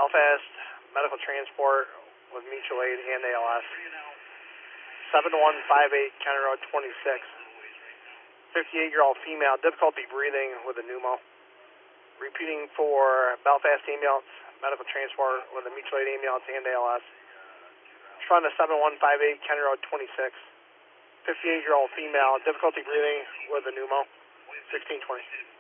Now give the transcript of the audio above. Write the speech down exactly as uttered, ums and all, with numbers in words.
Belfast medical transport with mutual aid and A L S. seven one five eight County Road twenty-six. fifty-eight-year-old female, difficulty breathing with a pneumo. Repeating for Belfast ambulance, medical transport with a mutual aid ambulance and A L S. Front of seven one five eight County Road twenty-six. fifty-eight-year-old female, difficulty breathing with a pneumo. sixteen twenty.